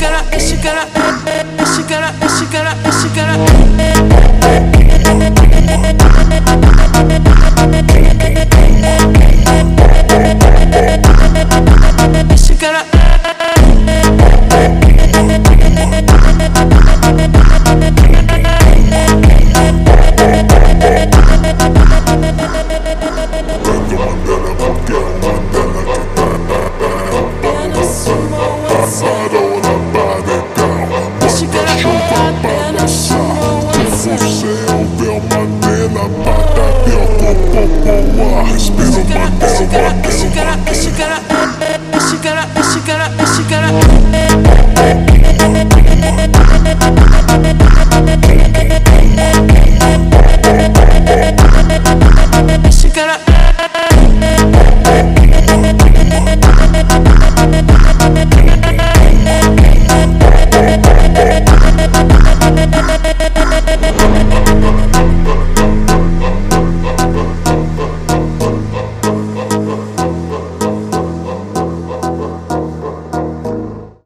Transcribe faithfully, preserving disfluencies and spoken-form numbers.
cara, esse cara, esse cara, esse cara, esse cara. Esse cara. Esse cara, esse cara, esse cara, esse cara, esse cara, esse cara.